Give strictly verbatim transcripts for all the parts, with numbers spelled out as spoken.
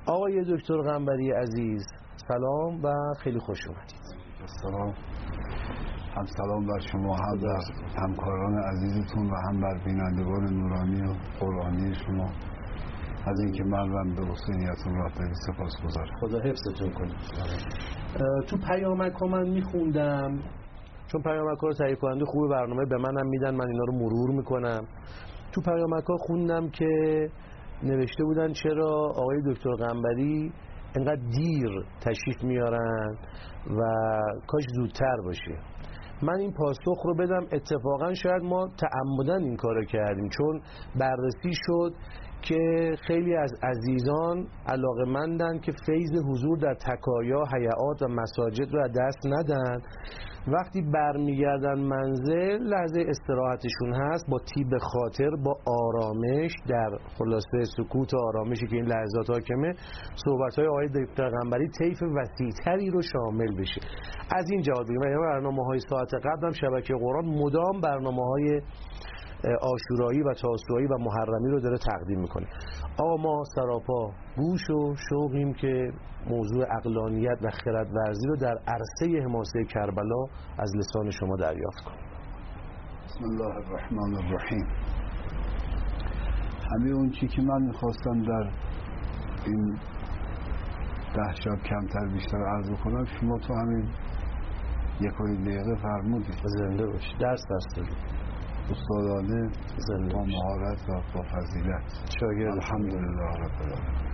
آقای دکتر قنبری عزیز سلام و خیلی خوش اومدید. سلام، هم سلام بر شما، هم بر همکاران عزیزتون و هم بر بینندگان نورانی و قرآنی شما از اینکه من به حسینیتون راه دادید. سپاسگزارم. خدا حفظتون کنه. تو پیامک ها من میخوندم، چون پیامک ها رو تهیه کننده خوب برنامه به منم میدن، من اینا رو مرور میکنم. تو پیامک ها خوندم که نوشته بودن چرا آقای دکتر قنبری انقدر دیر تشریف میارن و کاش زودتر باشه. من این پاسخ رو بدم اتفاقا شاید ما تعمدن این کارو کردیم، چون بررسی شد که خیلی از عزیزان علاقه‌مندن که فیض حضور در تکایا، هیئات و مساجد رو از دست ندن. وقتی برمیگردن منزل لحظه استراحتشون هست، با طیب خاطر، با آرامش، در خلاصه سکوت و آرامشی که این لحظات حاکمه، صحبت‌های آقای دکتر قنبری طیف وسیع‌تری رو شامل بشه. از این جهت بگیم برنامه‌های ساعت قبل هم شبکه قرآن مدام برنامه‌های عاشورایی و تاسوعایی و محرمی رو داره تقدیم میکنه. آقا ما سراپا گوش و شوقیم که موضوع عقلانیت و خردورزی رو در عرصه حماسه کربلا از لسان شما دریافت کنیم. بسم الله الرحمن الرحیم. همه اون چی که من میخواستم در این ده شب کمتر بیشتر عرض کنم شما تو همین یک و دقیقه فرمودید. زنده باشید. درس درس دارید استادانه، با مهارت و با فضیلت. شاگرد. الحمدلله رب العالمین.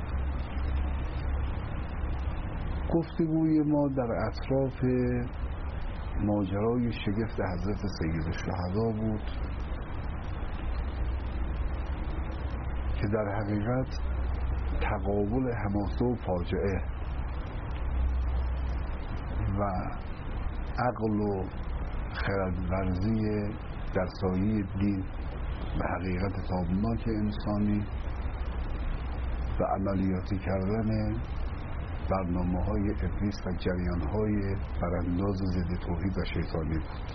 گفتگوی ما در اطراف ماجرای شگفت حضرت سیدالشهدا بود که در حقیقت تقابل حماسه و فاجعه و عقل و خردورزی در سایه دین و حقیقت تابناک انسانی و عملیاتی کردن برنامه های ابلیس و جریان های برانداز ضد توحید و شیطانی بود.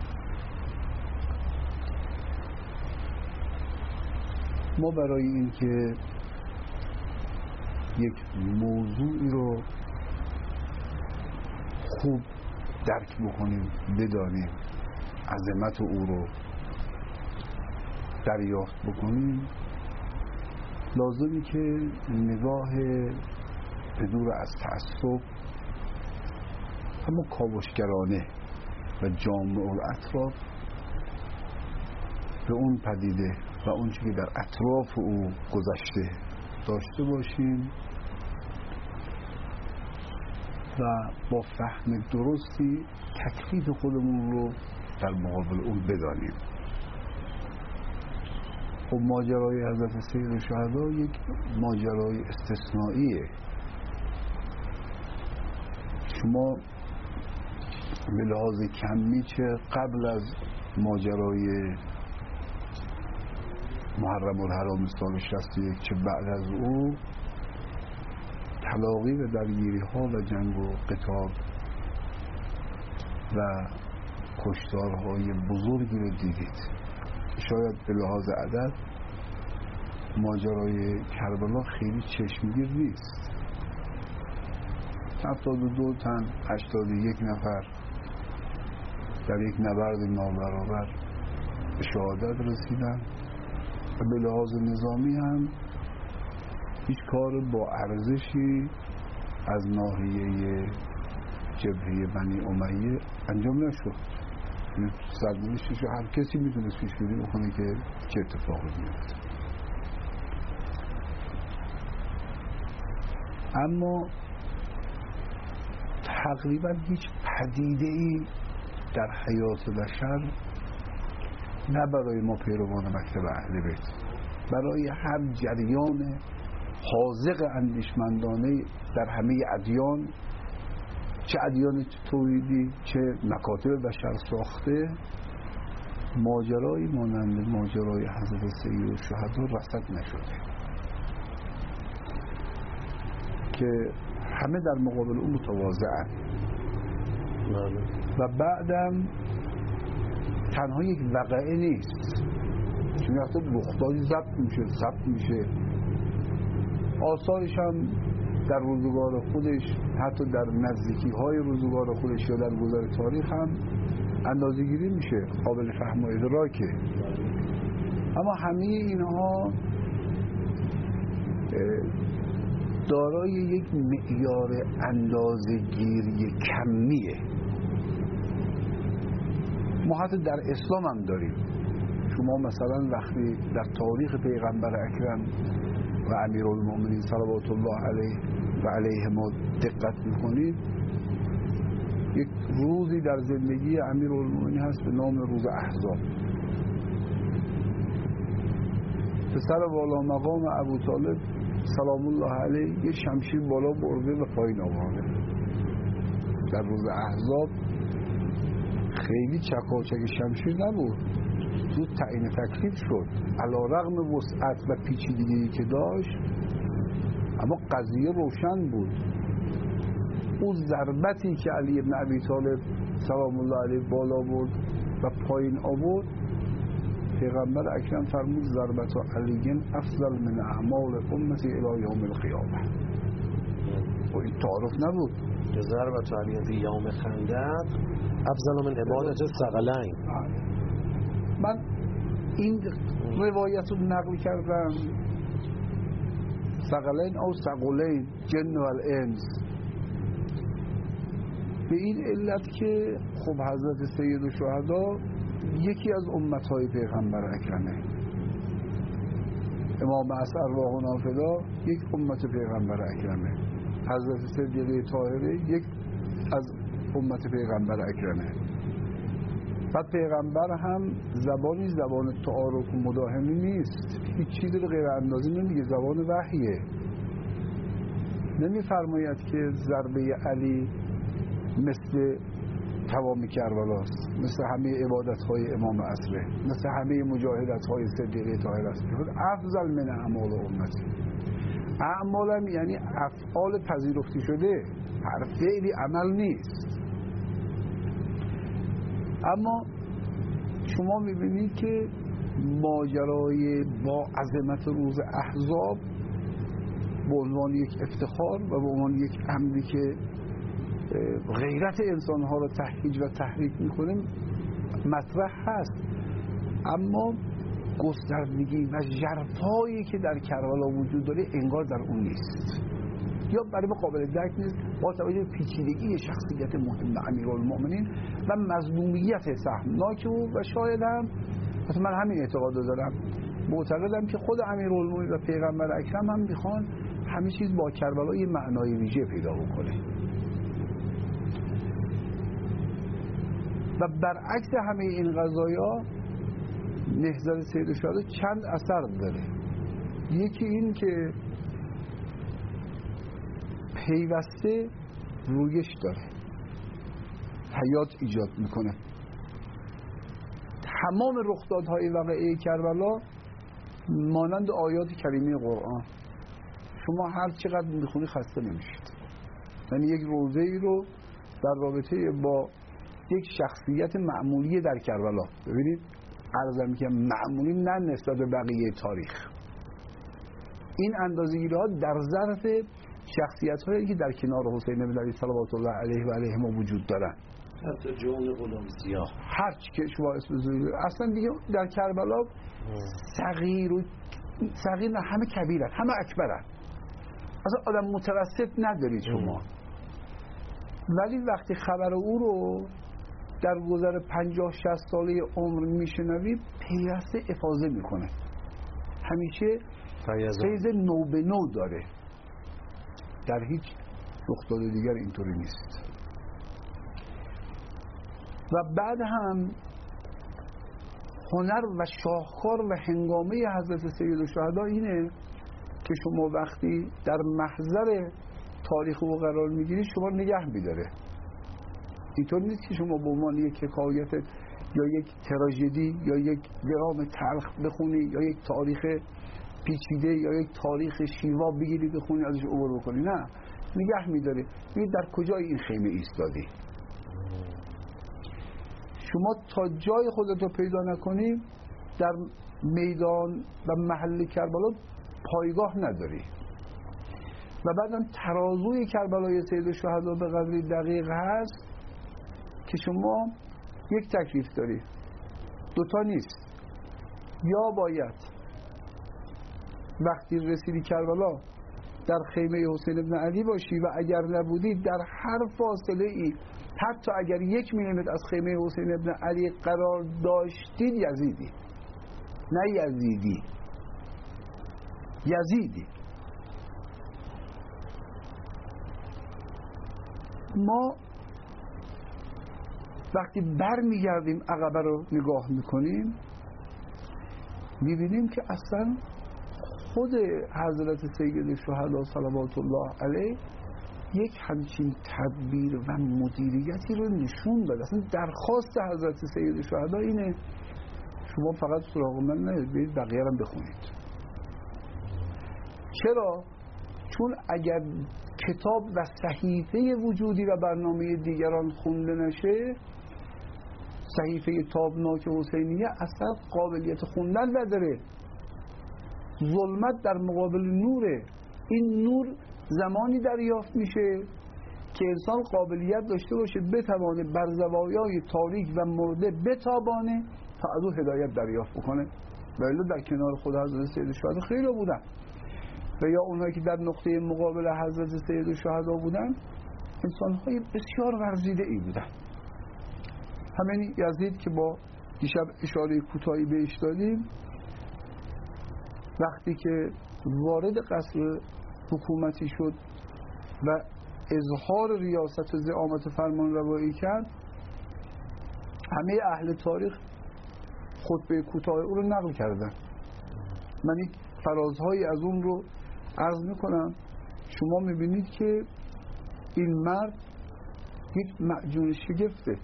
ما برای این که یک موضوعی رو خوب درک بکنیم، بدانیم، عظمت او رو دریافت بکنیم، لازمی که نگاه به دور از تعصب اما کاوشگرانه و جامع الاطراف به اون پدیده و اون چیزی که در اطراف او گذشته داشته باشیم و با فهم درستی تکلیف خودمون رو در مقابل اون بدانیم. خب ماجرای حضرت سیدالشهدا یک ماجرای استثنائیه. شما به لحاظ کمی چه قبل از ماجرای محرم الحرام سال شصت و یک چه بعد از او تلاقی و درگیری ها و جنگ و قتال و کشتارهای بزرگی رو دیدید. شاید به لحاظ عدد ماجرای کربلا خیلی چشمگیر نیست. هفتاد و دو تن، هشتاد و یک نفر در یک نبرد نابرابر به شهادت رسیدن و به لحاظ نظامی هم هیچ کار با ارزشی از ناحیه جبهه بنی امیه انجام نشد. سرنوشتش رو هر کسی میتونست پیش بینی بکنه که چه اتفاقی میفته. اما تقریبا هیچ پدیده ای در حیات بشر، نه برای ما پیروان مکتب اهل بیت، برای هر جریان حاذق اندیشمندانه در همه ادیان، چه ادیان توحیدی چه مکاتب بشر ساخته، ماجرای مانند ماجرای حضرت سیدالشهدا رصد نشده که همه در مقابل اون متواضعن و بعدم تنها یک وقعه نیست، چون وقتا بختایی ضبط میشه ضبط میشه آثارش هم در روزگار خودش، حتی در نزدیکی های روزگار خودش یا در گذر تاریخ هم اندازه‌گیری میشه، قابل فهم و ادراکه. اما همه اینها دارای یک معیار اندازه‌گیری کمیه. ما حتی در اسلام هم داریم. شما مثلا وقتی در تاریخ پیغمبر اکرم و امیرالمومنین صلوات الله علیه و علیه ما دقت میکنید، یک روزی در زندگی امیرالمومنین هست به نام روز احزاب. پسر والا مقام ابو طالب سلام الله علیه یه شمشیر بالا برده و پایین آورده. در روز احزاب خیلی چکاچک شمشیر نبود، زود تعیین تکلیف شد. علیرغم وسعت و پیچیدگی که داشت، اما قضیه روشن بود. اون ضربتی که علی ابن ابی طالب سلام الله علیه بالا برد و پایین آورد، پیغمبر اکرم فرمود ضربت علی افضل من اعمال امتی الی یوم القیامه. و این تعارف نبود. ضربت علی فی یوم خندق افضل من عبادت الثقلین. من این روایت رو نقل کردم، ثقلین او ثقلین، جن و الانس، به این علت که خب حضرت سید الشهدا یکی از امتهای پیغمبر اکرمه. امام عصر ارواحنا فدا یک امت پیغمبر اکرمه. حضرت صدیقه طاهره یک از امت پیغمبر اکرمه. بعد پیغمبر هم زبانی زبان تعارف و مداهمی نیست، هیچ چیزی رو غیر اندازی نمیگه، زبان وحیه. نمیفرماید که ضربه علی مثل تمام کربلاست، مثل همه عبادت‌های امام عصره، مثل همه مجاهدت‌های صدیقه طاهره است. افضل من اعمال امتی. اعمال یعنی افعال پذیرفته شده، هر فعلی عمل نیست. اما شما میبینید که ماجرای با عظمت روز احزاب به عنوان یک افتخار و به عنوان یک امری که غیرت انسانها رو تهییج و تحریک میکنه مطرح هست، اما گستردگی و ژرفایی که در کربلا وجود داره انگار در اون نیست، یا برای ما قابل درک نیست با توجه به پیچیدگی شخصیت مهم امیرالمومنین و مظلومیت سهمناک او. و شاید هم من همین اعتقاد دارم، معتقدم که خود امیرالمومنین و پیغمبر اکرم هم میخوان همه چیز با کربلا یه معنای ویژه پیدا بکنه. و برعکس همه این قضایا نهضت سید الشهدا چند اثر داره. یکی این که پیوسته رویش داره، حیات ایجاد میکنه. تمام رخدادهای واقعه کربلا مانند آیات کریمه قرآن، شما هر چقدر میخونی خسته نمیشید. یعنی یک روزه ای رو در رابطه با یک شخصیت معمولی در کربلا ببینید، عرضم که معمولی نه نسبت به بقیه تاریخ، این اندازه‌گیری ها در ظرف شخصیت هایی که در کنار حسین بن علی صلوات الله علیه و علیه ما وجود دارن، حتی جون غلام سیاه، هر چی که شما اسم بزنید. اصلا دیگه در کربلا صغیر و صغیر نه، همه کبیرن، همه اکبرن، اصلا آدم متوسط ندارید شما. ولی وقتی خبر او رو در گذر پنجاه شصت ساله عمر میشنوی، پیوسته افاضه میکنه، همیشه فیض نو به نو داره. در هیچ رخداد دیگر اینطوری نیست. و بعد هم هنر و شاهکار و هنگامه حضرت سید الشهدا اینه که شما وقتی در محضر تاریخ او قرار میگیرید شما نگه میداره. اینطور نیست که شما به عنوان یک حکایت یا یک تراژدی یا یک درام تلخ بخونی یا یک تاریخ پیچیده یا یک تاریخ شیوا بگیری بخونی ازش عبور بکنی، نه، نگه میداره. ببین در کجای این خیمه ایستادی. شما تا جای خودت رو پیدا نکنی در میدان و محل کربلا پایگاه نداری. و بعدم ترازوی کربلای سید الشهدا به قدری دقیق هست که شما یک تکلیف داری، دوتا نیست. یا باید وقتی رسیدی کربلا در خیمه حسین ابن علی باشی و اگر نبودی در هر فاصله ای حتی اگر یک میلیمتر از خیمه حسین ابن علی قرار داشتید یزیدی، نه یزیدی، یزیدی. ما وقتی بر میگردیم عقبه رو نگاه میکنیم میبینیم که اصلا خود حضرت سید شهدا صلوات الله علیه یک همچین تدبیر و مدیریتی رو نشون داد. اصلا درخواست حضرت سید شهدا اینه شما فقط سراغ من نید، بقیه رو بخونید. چرا؟ چون اگر کتاب و صحیفه وجودی و برنامه دیگران خونده نشه، صحیفه تابناک حسینیه اصلا قابلیت خوندن نداره. ظلمت در مقابل نوره. این نور زمانی دریافت میشه که انسان قابلیت داشته باشه بتوانه بر زوایای تاریک و مرده بتابانه تا از او هدایت دریافت بکنه. ولی در کنار خود حضرت سید الشهدا خیلی بودن و یا اونهایی که در نقطه مقابل حضرت سید الشهدا بودن انسان‌های بسیار ورزیده ای بودن. همین یزید که با دیشب اشاره کوتاهی بهش دادیم، وقتی که وارد قصر حکومتی شد و اظهار ریاست و زعامت فرمان روایی کرد، همه اهل تاریخ خطبه کوتاه او رو نقل کردن. من یک فرازهایی از اون رو عرض میکنم. شما میبینید که این مرد یک معجون شگفته،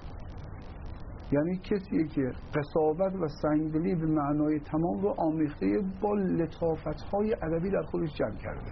یعنی کسیه که قساوت و سنگدلی به معنای تمام رو آمیخته با لطافت‌های ادبی در خودش جمع کرده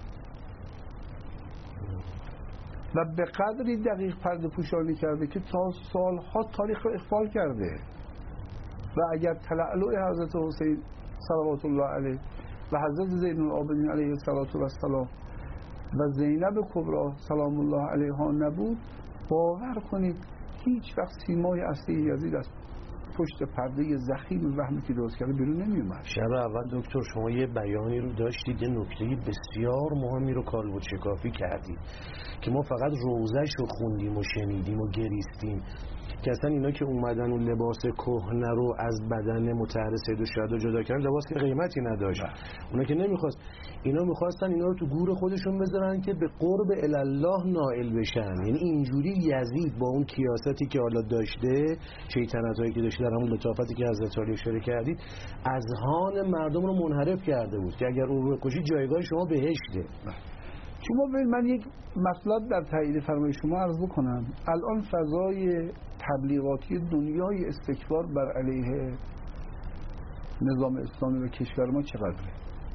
و به قدری دقیق پرده پوشانی کرده که تا سالها تاریخ رو اغفال کرده. و اگر تلألؤ حضرت حسین صلوات الله علیه و حضرت زین العابدین علیه السلام و زینب کبری سلام الله علیها نبود، باور کنید هیچ وقت سیمای اصلی یزید از پشت پرده ضخیم وهمی که درست کرده بیرون نمی اومد. شب اول دکتر شما یه بیانی رو داشتید، یه نکته بسیار مهمی رو کالبد شکافی کردید که ما فقط روزش رو خوندیم و شنیدیم و گریستیم، که اصلا اینا که اومدن اون لباس کهنه رو از بدن مطهر سید الشهدا جدا کردن، لباس که قیمتی نداشت. اونا که نمیخواست، اینا میخواستن اینا رو تو گور خودشون بذارن که به قرب الله نائل بشن. یعنی اینجوری یزید با اون کیاستی که حالا داشته، شیطنتایی که داشته، در همون لطافتی که حضرت علی اشاره کردید، اذهان مردم رو منحرف کرده بود که اگر او رو بکشید جایگاه شما بهشته. شما ببین، من یک مطلب در تایید فرمایش شما عرض بکنم. الان فضای تبلیغاتی دنیای استکبار بر علیه نظام اسلامی و کشور ما چقدره؟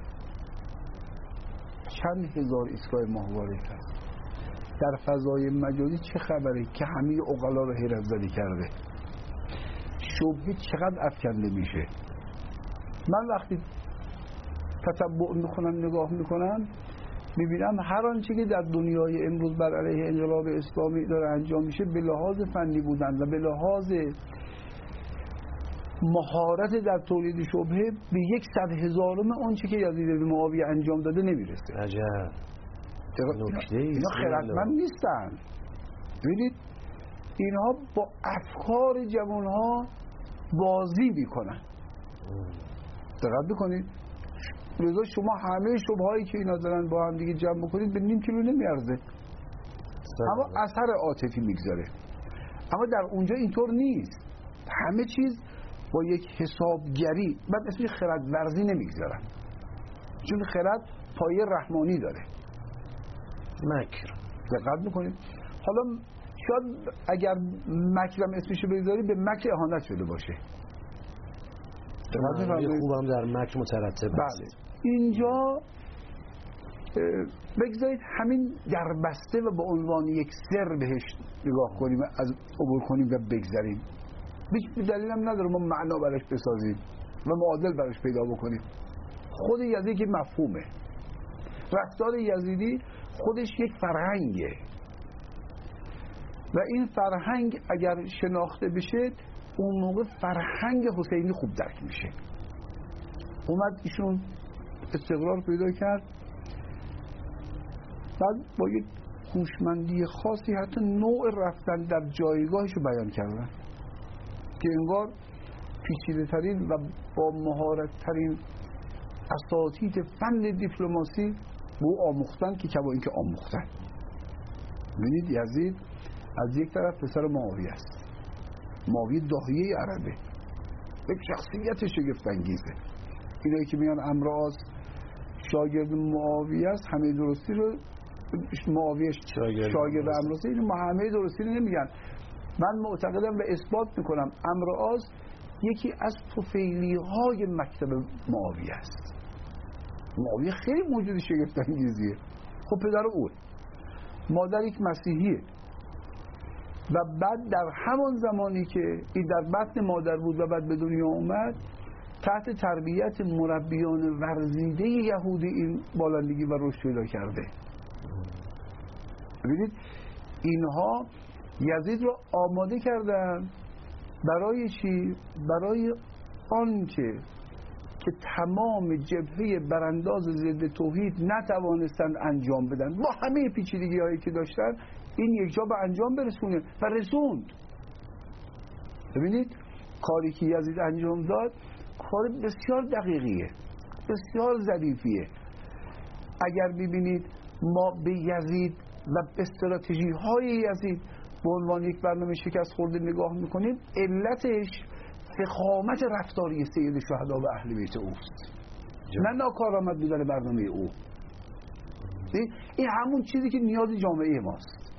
چند هزار ایستگاه ماهواره هست. در فضای مجازی چه خبره که همه عقلا رو حیرت زده کرده؟ شبهه چقدر افکنده میشه؟ من وقتی تتبع میکنم، نگاه میکنم، میبینم هر آنچه که در دنیای امروز بر علیه انقلاب اسلامی داره انجام میشه به لحاظ فنی بودن و به لحاظ مهارت در تولید شبهه به یک صد هزارم آنچه که یزید بن معاویه انجام داده نمیرسه. عجب. اینا خردمند نیستن. ببینید اینها با افکار جوانها بازی میکنن. دقت بکنید، لذا شما همه شبهایی که اینا دارن با هم دیگه جمع بکنید به نیم کیلو نمیارزه، اما اثر عاطفی میگذاره. اما در اونجا اینطور نیست. همه چیز با یک حسابگری، من اسمش خرد ورزی نمیگذارم، چون خرد پایه رحمانی داره. مکر. دقت میکنید، حالا شاید اگر مکرم اسمشو بذاری به مکر اهانت شده باشه. خوبم در مکر مترتب است. بله. اینجا بگذارید همین دربسته و به عنوان یک سر بهش نگاه کنیم، از عبور کنیم و بگذاریم. هیچ دلیل هم نداره ما معنا براش بسازیم و معادل براش پیدا بکنیم. خود یزیدی که مفهومه، رفتار یزیدی خودش یک فرهنگه و این فرهنگ اگر شناخته بشه اون موقع فرهنگ حسینی خوب درک میشه. اومد ایشون استقرار پیدا کرد، بعد با یک هوشمندی خاصی حتی نوع رفتن در جایگاهش رو بیان کردن که انگار پیچیده ترین و با مهارت ترین اساتید فن دیپلماسی با آموختن که که با اینکه آموختن. ببینید یزید از یک طرف پسر معاویه است، معاویه داهیه عربه، یک شخصیت شگفت انگیزه. اینایی که میان امراض شاگرد معاویه است همه درستی رو معاویه شاگرد, شاگرد امراض این همه درستی رو نمیگن. من معتقدم و اثبات میکنم امراض یکی از طفیلی های مکتب معاویه است. معاویه خیلی موجود شگفت انگیزیه. خب پدر اوه، مادر یک مسیحیه و بعد در همان زمانی که این در بطن مادر بود و بعد به دنیا اومد تحت تربیت مربیان ورزیده یهودی این بالندگی و رشد پیدا کرده. ببینید اینها یزید رو آماده کردن برای چی؟ برای آنچه که تمام جبهه برانداز ضد توحید نتوانستند انجام بدن با همه پیچیدگی هایی که داشتن، این یک جا به انجام برسونه و رسوند. ببینید کاری که یزید انجام داد کار بسیار دقیقیه، بسیار ظریفیه. اگر ببینید ما به یزید و به استراتژی های یزید به عنوان یک برنامه شکست خورده نگاه میکنیم، علتش فخامت رفتاری سید شهدا و اهل بیت اوست، نه ناکارآمد بودن برنامه او. این همون چیزی که نیاز جامعه ماست،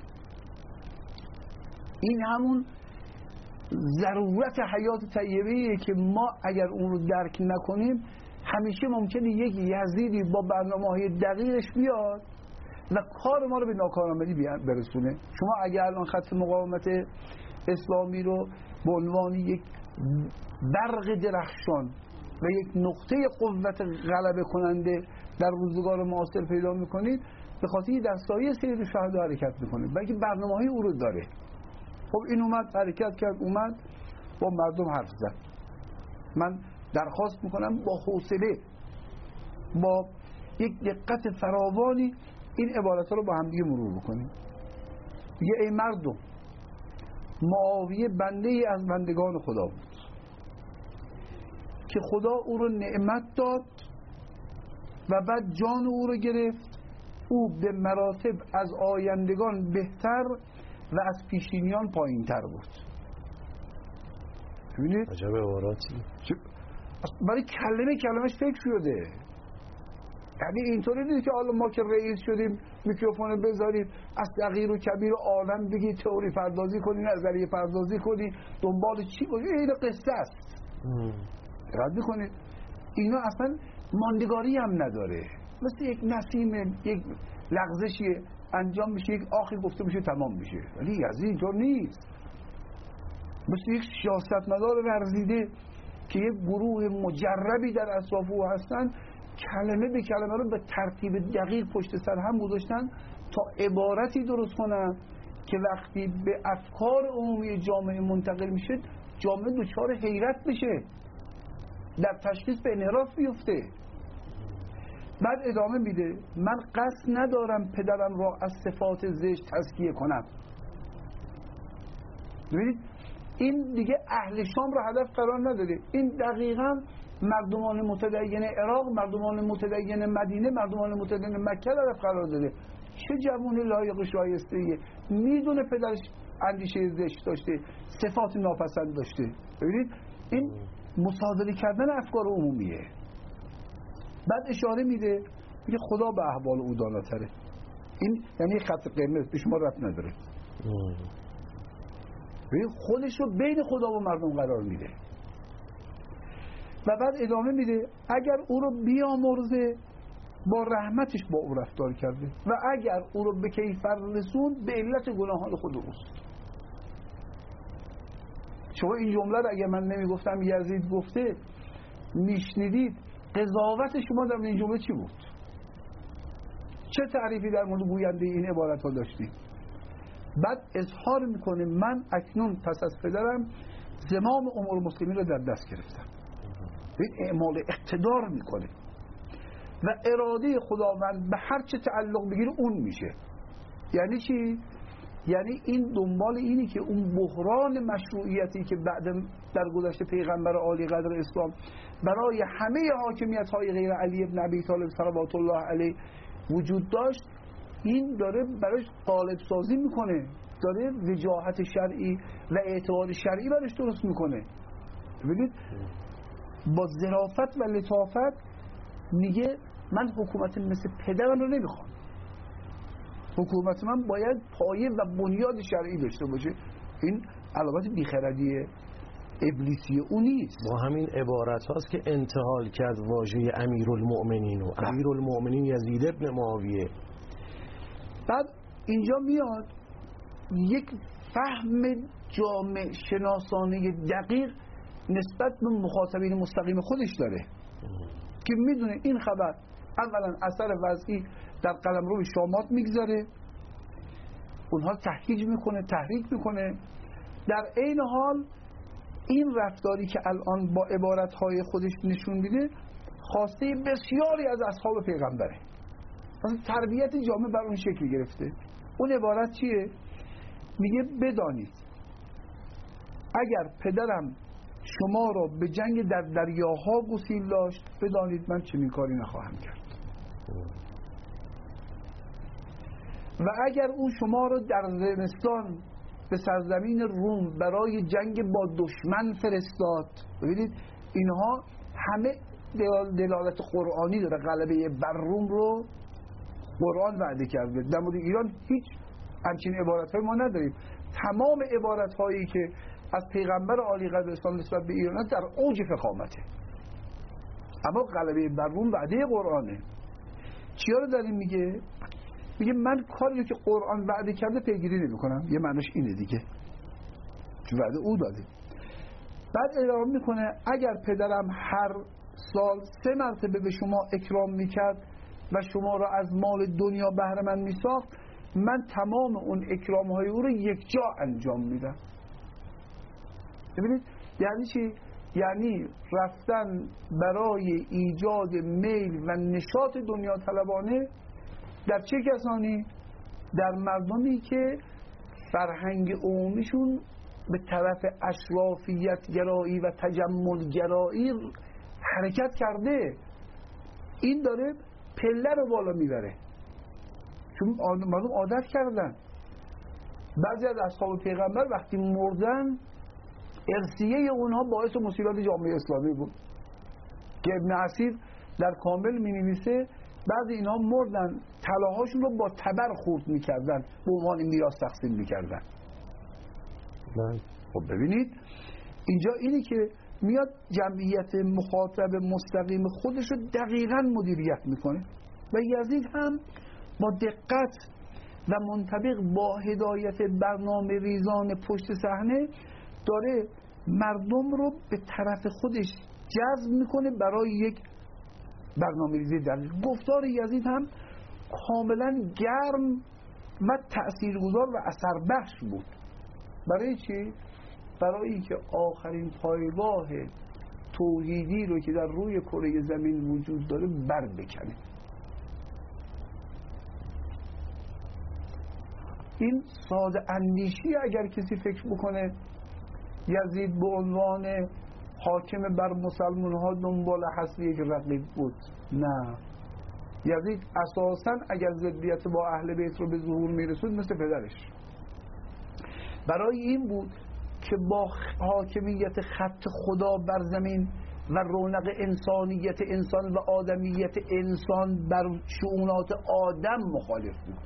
این همون ضرورت حیات طیبه‌ایه که ما اگر اون رو درک نکنیم همیشه ممکنه یک یزیدی با برنامه‌های دقیقش بیاد و کار ما رو به ناکارآمدی برسونه. شما اگر الان خط مقاومت اسلامی رو به عنوان یک برق درخشان و یک نقطه قوت غلبه کننده در روزگار معاصر پیدا میکنید، به خاطر در سایه سید شهدا حرکت میکنید، بلکه برنامه‌های او رو داره. خب این اومد حرکت کرد، اومد با مردم حرف زد. من درخواست میکنم با حوصله، با یک دقت فراوانی این عبارت‌ها رو با هم دیگه مرور بکنیم. میگه ای مردم، معاویه بنده ای از بندگان خدا بود که خدا او رو نعمت داد و بعد جان او رو گرفت. او به مراتب از آیندگان بهتر و از پیشینیان پایین تر بود. ببینید عجب عباراتی، برای کلمه کلمش فکر شده. یعنی اینطوری نیست که حالا ما که رئیس شدیم میکروفون بذاریم از صغیر و کبیر عالم بگی تئوری پردازی کنی، نظریه پردازی کنی، دنبال چی باشی. این قصه است، رد میکنید. اینا اصلا ماندگاری هم نداره، مثل یک نسیم، یک لغزشی انجام میشه، یک آخی گفته میشه تمام میشه. ولی یزید اینطور نیست. مثل یک سیاستمدار ورزیده که یک گروه مجربی در اطراف او هستن، کلمه به کلمه رو به ترتیب دقیق پشت سر هم گذاشتن تا عبارتی درست کنن که وقتی به افکار عمومی جامعه منتقل میشه جامعه دچار حیرت بشه، در تشخیص به انحراف بیفته. بعد ادامه میده من قصد ندارم پدرم را از صفات زشت تزکیه کنم. ببینید این دیگه اهل شام را هدف قرار نداره، این دقیقاً مردمان متدین عراق، مردمان متدین مدینه، مردمان متدین مکه را هدف قرار داده. چه جوون لایق شایسته‌ایه، میدونه پدرش اندیشه زشت داشته، صفات ناپسند داشته. ببینید این مصادره کردن افکار عمومیه. بعد اشاره میده میگه خدا به احوال او داناتره. این یعنی خط قرمز به شما ربط نداره. خودش رو بین خدا و مردم قرار میده و بعد ادامه میده اگر او رو بیامرزه با رحمتش با او رفتار کرده و اگر او رو به کیفر رسوند به علت گناهان خود اوست. شما این جمله رو اگر من نمیگفتم یزید گفته میشنیدید، قضاوت شما در این جمله چی بود؟ چه تعریفی در مورد گوینده این عبارت ها داشتیم؟ بعد اظهار میکنه من اکنون پس از پدرم زمام امور مسلمین رو در دست گرفتم. این اعمال اقتدار میکنه و اراده خداوند به هر چه تعلق بگیره اون میشه. یعنی چی؟ یعنی این دنبال اینی که اون بحران مشروعیتی که بعد در گذشته پیغمبر عالی قدر اسلام برای همه حاکمیت های غیر علی ابن ابی طالب صلوات الله علیه وجود داشت، این داره براش قالب سازی میکنه، داره وجاهت شرعی و اعتبار شرعی براش درست میکنه. ببینید با ظرافت و لطافت میگه من حکومت مثل پدرم رو نمیخوام، حکومت من باید پایه و بنیاد شرعی داشته باشه. این علامت بیخردی ابلیسی اون نیست. با همین عبارت هاست که انتحال کرد واژه امیرالمؤمنین و امیرالمؤمنین یزید ابن معاویه. بعد اینجا میاد یک فهم جامع شناسانه دقیق نسبت به مخاطبین مستقیم خودش داره که میدونه این خبر اولا اثر وضعی در قلمرو شامات میگذاره، اونها تحقیق میکنه، تحریک میکنه. در عین حال این رفتاری که الان با عبارتهای خودش نشون میده خواسته بسیاری از اصحاب پیغمبره، مثلا تربیت جامعه بر اون شکل گرفته. اون عبارت چیه؟ میگه بدانید اگر پدرم شما را به جنگ در دریاها گسیل داشت، بدانید من چنین کاری نخواهم کرد. و اگر او شما را در زمستان به سرزمین روم برای جنگ با دشمن فرستاد، ببینید اینها همه دلالت قرآنی داره. غلبه بر روم رو قرآن وعده کرده. در مورد ایران هیچ همچین عبارت‌های ما نداریم. تمام عبارت‌هایی که از پیغمبر عالی قدر اسلام نسبت به ایران در اوج فخامته، اما غلبه بر روم وعده قرآنه. چیا رو داریم میگه؟ میگه من کاری رو که قرآن وعده کرده پیگیری نمی‌کنم. یه معنیش اینه دیگه، چون وعده او داده. بعد اعلام میکنه اگر پدرم هر سال سه مرتبه به شما اکرام میکرد و شما را از مال دنیا بهره مند میساخت، من تمام اون اکرام های او رو یک جا انجام میدم. ببینید یعنی چی؟ یعنی رفتن برای ایجاد میل و نشاط دنیا طلبانه در چه کسانی؟ در مردمی که فرهنگ عمومیشون به طرف اشرافیت گرایی و تجمل گرایی حرکت کرده. این داره پله رو بالا میبره، چون مردم عادت کردن. بعضی از اصحاب پیغمبر وقتی مردن ارثیه اونها باعث مصیبت جامعه اسلامی بود که ابن عسیر در کامل می نویسه بعضی اینها مردن طلاهاشون رو با تبر خورد میکردن، به عنوان میراث تقسیم میکردن. خب ببینید اینجا اینی که میاد جمعیت مخاطب مستقیم خودش رو دقیقاً مدیریت میکنه و یزید هم با دقت و منطبق با هدایت برنامه ریزان پشت صحنه داره مردم رو به طرف خودش جذب میکنه برای یک برنامه ریزی دقیق. گفتار یزید هم کاملا گرم و تأثیرگذار و اثر بخش بود. برای چی؟ برای اینکه آخرین پایگاه توحیدی رو که در روی کره زمین وجود داره بر بکنه. این ساده اندیشی اگر کسی فکر بکنه یزید به عنوان حاکم بر مسلمان ها دنبال حذف یک رقیب بود، نه. یزید اساساً اگر ضدیت با اهل بیت رو به ظهور میرسود مثل پدرش برای این بود که با حاکمیت خط خدا بر زمین و رونق انسانیت انسان و آدمیت انسان بر شؤونات آدم مخالف بود.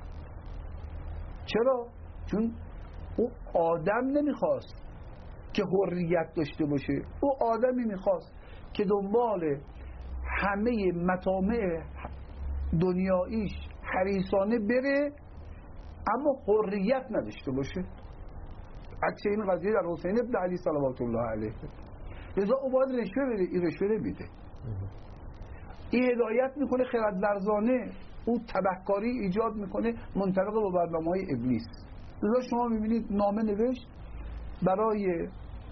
چرا؟ چون او آدم نمیخواست که حریت داشته باشه، او آدمی میخواست که دنبال همه مطامع دنیاییش حریصانه بره اما حریت نداشته باشه. عکس این قضیه در حسین ابن علی صلوات الله علیه. لذا او باید رشوه بده، این رشوه نمیده. این هدایت میکنه خردورزانه او تبهکاری ایجاد میکنه منطبق با برنامه‌های ابلیس. لذا شما میبینید نامه نوشت برای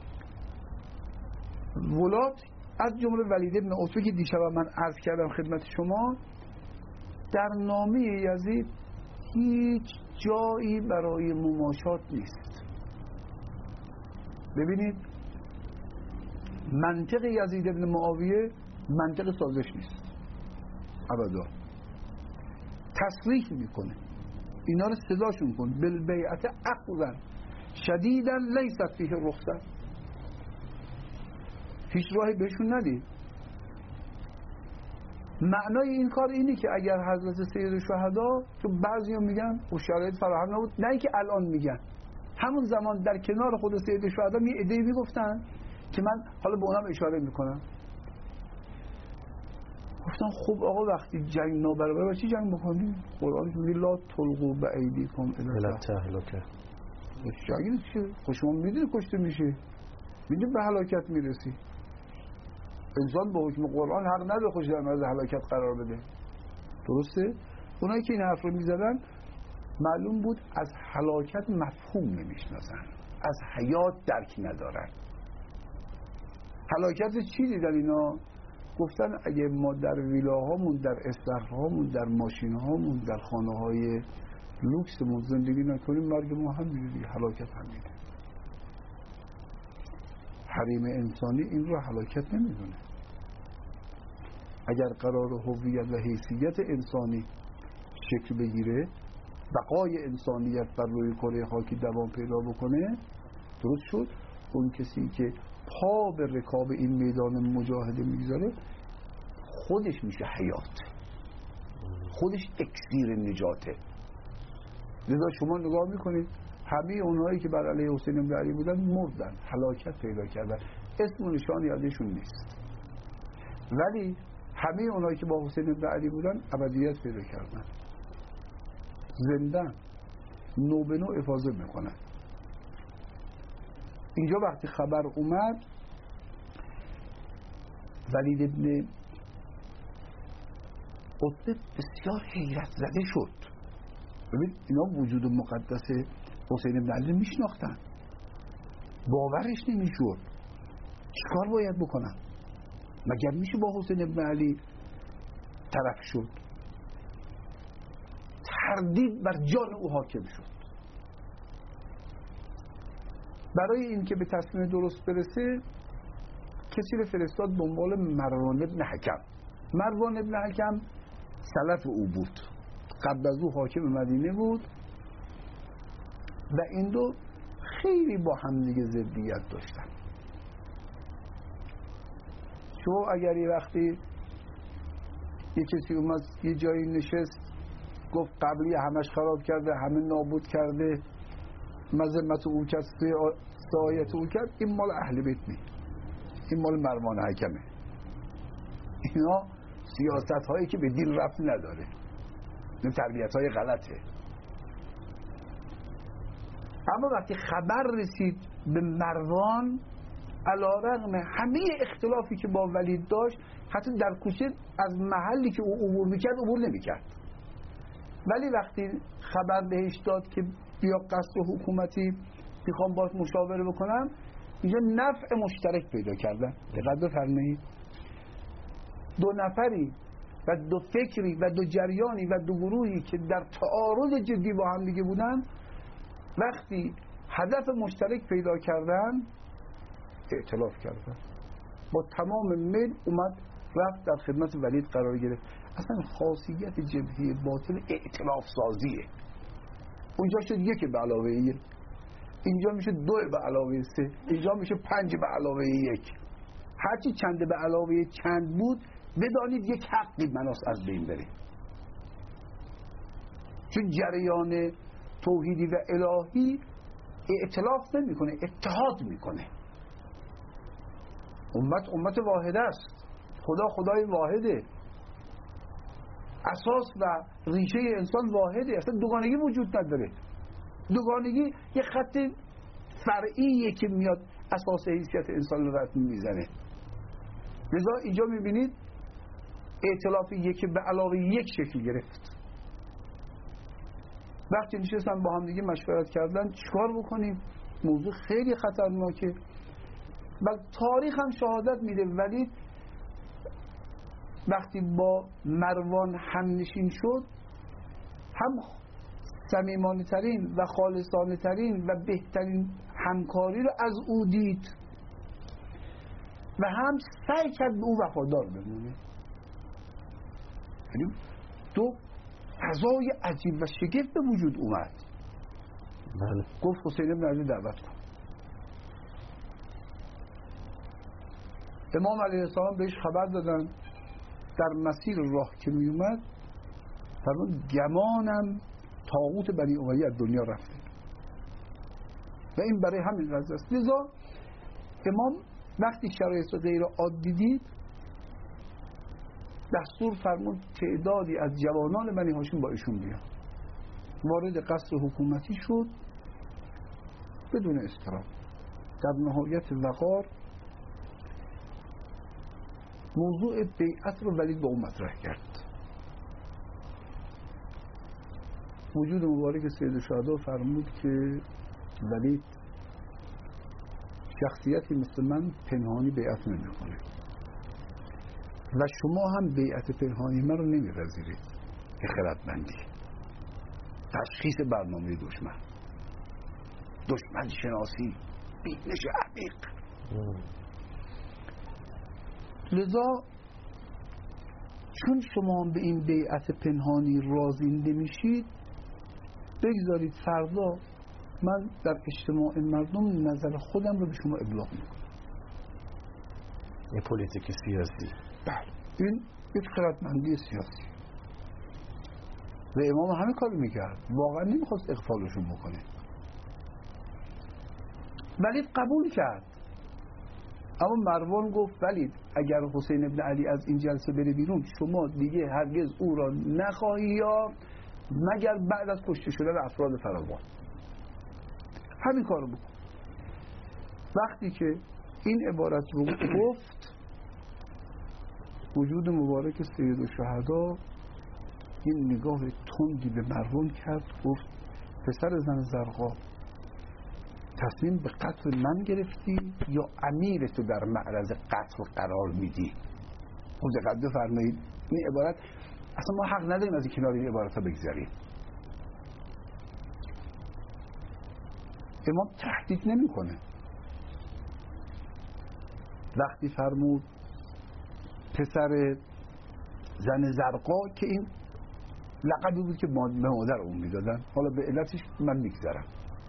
ولات از جمله ولید ابن عتبه که دیشب من عرض کردم خدمت شما. در نامه یزید هیچ جایی برای مماشات نیست. ببینید منطق یزید ابن معاویه منطق سازش نیست ابدا. تصریح میکنه، اینا رو صداشون کن بالبیعت اخذا شدیدا لیست فیه رخصت. هیچ راهی بهشون ندید. معنای این کار اینه که اگر حضرت سید شهدا، چون بعضیا میگن و شرایط فراهم نبود، نه که الان میگن، همون زمان در کنار خود سید شهدا می ایده میگفتن که من حالا به اونم اشاره میکنم. گفتن خب آقا وقتی جنگ نابرابر باشه جنگ بکنید. قرآن میگه لا تلقوا بایدیکم الی التهلکه. جنگ چیه؟ خب شما میدونی کشته میشه، میدونی به هلاکت میرسی. انسان با حکم قرآن حق نداره خودش در معرض هلاکت قرار بده. درسته؟ اونایی که این حرف رو میزدن معلوم بود از هلاکت مفهوم نمیشناسن، از حیات درک ندارن. هلاکت چی دیدن اینا؟ گفتن اگه ما در ویلاهامون، در استخرهامون، در ماشینهامون، در خانه‌های لوکسمون زندگی نکنیم مرگ ما هم میره، هلاکت هم میره. حریم انسانی این رو هلاکت نمیدونه. اگر قرار هویت و حیثیت انسانی شکل بگیره، بقای انسانیت بر روی کره خاکی دوام پیدا بکنه، درست شد، اون کسی که پا به رکاب این میدان مجاهده میگذاره خودش میشه حیات، خودش اکسیر نجاته. لذا شما نگاه میکنید همه اونهایی که بر علیه حسین بن علی بودن مردن، هلاکت پیدا کردن، اسم و نشان یادشون نیست. ولی همه اونهایی که با حسین بن علی بودن ابدیت پیدا کردن، زندن، نو به نو افاضه میکنن. اینجا وقتی خبر اومد ولید ابن عتبه بسیار حیرت زده شد. ببین اینا وجود مقدس حسین بن علی میشناختن، باورش نمیشد. چیکار باید بکنم؟ مگر میشه با حسین بن علی طرف شد؟ تردید بر جان او حاکم شد. برای اینکه به تصمیم درست برسه کسی رو فرستاد دنبال مروان ابن حکم. مروان ابن حکم سلف او بود، قبل از او حاکم مدینه بود و این دو خیلی با همدیگه ضدیت داشتن. شما اگر یه وقتی یه کسی اومد یه جایی نشست گفت قبلی همش خراب کرده، همه نابود کرده، مذمت او کرد، سایت او کرد، این مال اهل بیت نیست، این مال مروان حکمه. اینا سیاست هایی که به دین ربط نداره، این تربیت های غلطه. اما وقتی خبر رسید به مروان، علیرغم همه اختلافی که با ولید داشت، حتی در کوچه از محلی که او عبور میکرد عبور نمیکرد. ولی وقتی خبر بهش داد که بیا قصر حکومتی میخوام باید مشاوره بکنم، اینجا نفع مشترک پیدا کردن. دقت بفرمایید، دو نفری و دو فکری و دو جریانی و دو گروهی که در تعارض جدی با هم دیگه بودن، وقتی هدف مشترک پیدا کردن ائتلاف کردن، با تمام میل اومد رفت در خدمت ولید قرار گرفت. اصلا خاصیت جبهه باطل ائتلاف سازیه. اونجا شد یک به علاوه یک، اینجا میشه دو به علاوه سه، اینجا میشه پنج به علاوه یک. هرچی چند به علاوه چند بود بدانید یک حقی مناس از بین بره. چون جریان توحیدی و الهی ائتلاف نمیکنه، اتحاد میکنه. امت امت واحده است، خدا خدای واحده، اساس و ریشه انسان واحده، اصلا دوگانگی وجود نداره. دوگانگی یه خط فرعیه که میاد اساس حیثیت انسان رو رد میزنه. لذا اینجا میبینید ائتلاف یکی به علاوه یک شکل گرفت. وقتی نشستن با هم دیگه مشورت کردن چیکار بکنیم، موضوع خیلی خطرناکه. و تاریخ هم شهادت میده ولید وقتی با مروان همنشین شد هم صمیمانه ترین و خالصانه ترین و بهترین همکاری رو از او دید و هم سعی کرد به او وفادار بمونه. یعنی دو فضای عجیب و شگفت به وجود اومد. بله. گفت حسین بن علی دعوت کن. امام علیه السلام بهش خبر دادن در مسیر راه که می اومد فرمود گمانم طاغوت بنی امیه از دنیا رفته و این برای همین قضیه است. لذا امام وقتی شرایط غیر عادی دید دستور فرمود تعدادی از جوانان بنی هاشم با ایشون بیان. وارد قصر حکومتی شد بدون اضطراب. در نهایت وقار موضوع بیعت رو ولید با اون مطرح کرد. وجود مبارک سید الشهدا فرمود که ولید شخصیتی مثل من پنهانی بیعت نمی‌کنه و شما هم بیعت پنهانی من رو نمی‌پذیرید. که خردمندی، تشخیص برنامه دشمن، دشمن شناسی، بینش عمیق. لذا چون شما به این بیعت پنهانی راضی نمیشید بگذارید فردا من در اجتماع مردم نظر خودم رو به شما ابلاغ میکنم. این پلیتیک سیاسی. بله، این یک خردمندی سیاسی و امام همه کار میکرد، واقعا نمیخواست اغفالشون بکنه ولید قبول کرد. اما مروان گفت ولید اگر حسین ابن علی از این جلسه بره بیرون شما دیگه هرگز او را نخواهی یا مگر بعد از کشته شدن افراد فراوان. همین کارو بکن. وقتی که این عبارت رو گفت وجود مبارک سید الشهدا این نگاه تندی به مروان کرد، گفت پسر زن زرقا تصمیم به قتل من گرفتی یا امیر تو در معرض قتل قرار میدی؟ خود دقت بفرمایید این عبارت اصلا ما حق نداریم از این کنار این عبارت ها بگذاریم. امام تهدید نمی کنه. وقتی فرمود پسر زن زرقا که این لقبی بود که به مادر اون میدادن، حالا به علتش من میگذارم،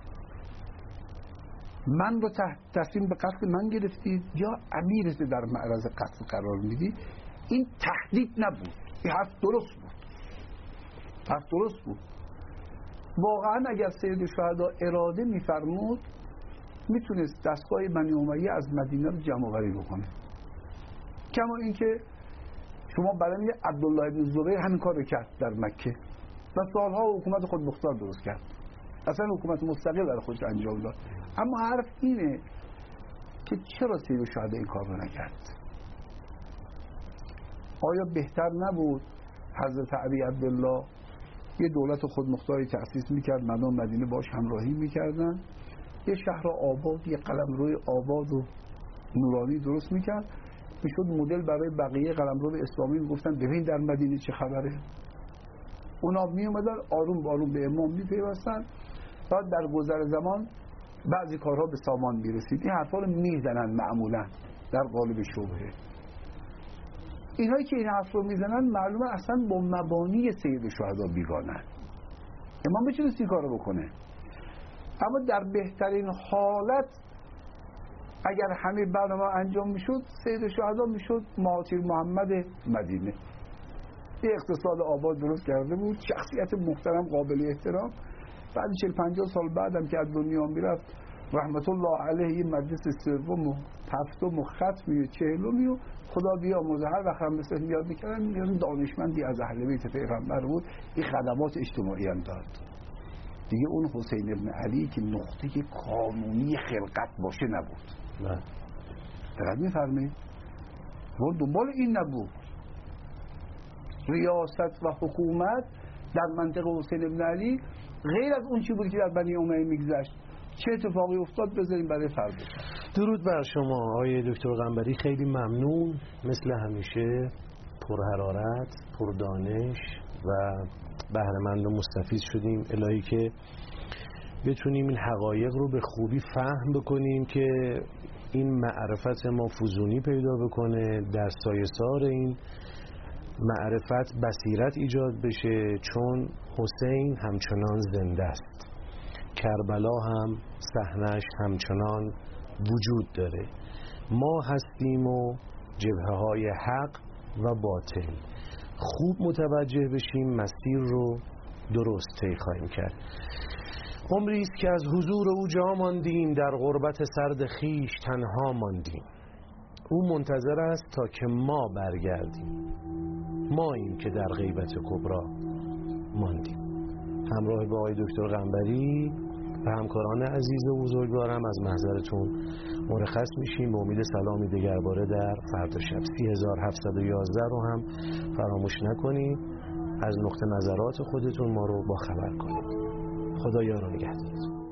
من رو تصمیم به قتل من گرفتید یا امیرت در معرض قتل قرار میدی. این تهدید نبود، این حرف درست بود، حرف درست بود. واقعا اگر سید الشهدا اراده میفرمود میتونست دستگاه بنی امیه از مدینه رو جمع آوری بکنه. کما اینکه شما برای عبدالله بن زبیر همین کار رو کرد در مکه و سالها حکومت خود مختار درست کرد، اصلا حکومت مستقل برای خودش انجام داد. اما حرف اینه که چرا سید الشهدا این کار رو نکرد؟ آیا بهتر نبود حضرت ابی عبدالله یه دولت خودمختاری تأسیس میکرد، مردم مدینه باش همراهی میکردن، یه شهر آباد، یه قلمرو آباد و نورانی درست میکرد، میشد مدل برای بقیه قلمرو اسلامی میگفتن ببین در مدینه چه خبره. اونا میومدن آروم با آروم به امام میپیوستن، بعد در گذر زمان بعضی کارها به سامان میرسید. این حرفا رو میزنن معمولا در قالب شبهه. اینهایی که این حرف رو میزنن معلومه اصلا با مبانی سید الشهدا بیگانن. امام میتونست این کارو بکنه، اما در بهترین حالت اگر همه برنامه انجام میشد سید الشهدا میشد مهاجر محمد مدینه. یه اقتصاد آباد درست کرده بود، شخصیت محترم قابل احترام. بعد چهل پنجاه سال بعدم که از دنیا میرفت رحمت الله علیه یه مجلس سوم و هفتم و ختمی و چهلمی و خدا بیامرزه هر وقت هم مثل میاد میکردن میگن دانشمندی از اهل بیت پیغمبر بود، این خدمات اجتماعی هم داد. دیگه اون حسین ابن علی که نقطه قانونی خلقت باشه نبود. نه دقیق میفرمایید؟ و دنبال این نبود. ریاست و حکومت در منطقه حسین ابن علی غیر از اون چی بود که در بنی امیه میگذشت، چه اتفاقی افتاد بذاریم برای فردا. درود بر شما آقای دکتر قنبری، خیلی ممنون، مثل همیشه پرحرارت، پردانش و بهره‌مند و مستفید شدیم. الهی که بتونیم این حقایق رو به خوبی فهم بکنیم که این معرفت ما فزونی پیدا بکنه، در سایه‌سار این معرفت بصیرت ایجاد بشه، چون حسین همچنان زنده است، کربلا هم صحنه‌اش همچنان وجود داره. ما هستیم و جبهه های حق و باطل، خوب متوجه بشیم مسیر رو درست طی خواهیم کرد. عمری است که از حضور او جا ماندیم، در غربت سرد خیش تنها ماندیم. او منتظر است تا که ما برگردیم، ما این که در غیبت کبرا ماندیم. همراه با آقای دکتر قنبری و همکاران عزیز و بزرگوارم از محضرتون مرخص میشیم، به امید سلامی دگرباره در فردا شب. سی هزار و هفتصد و یازده رو هم فراموش نکنید، از نقطه نظرات خودتون ما رو با خبر کنید. خدا یار و نگهدارتون.